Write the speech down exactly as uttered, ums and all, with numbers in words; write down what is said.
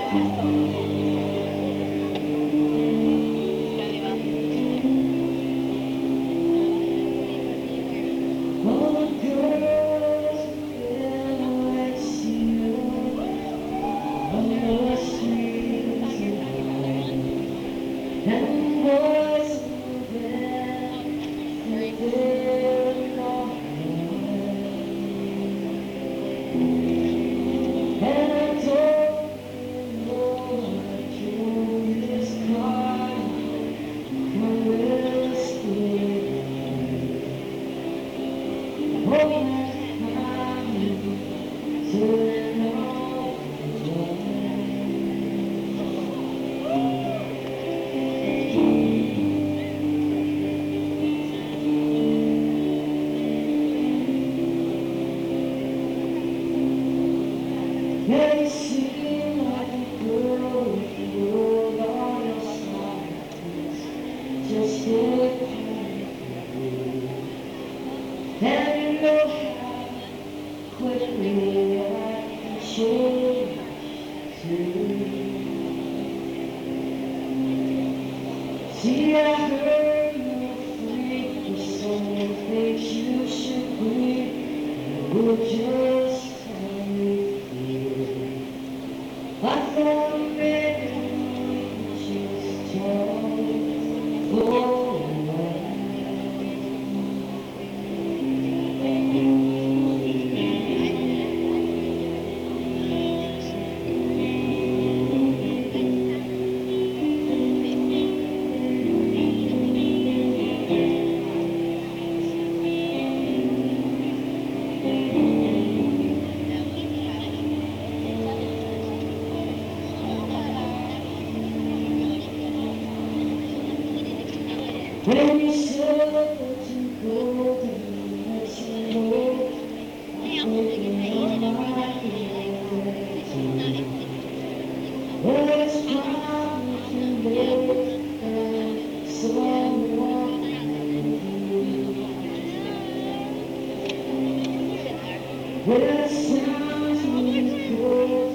See, I heard you free with so many things you should be. You would just tell me feel. I thought maybe just talk for a while. When you said that you go, then let you go. I'm thinking of my reality. Well, it's time to live and someone new. Well, it's time to go.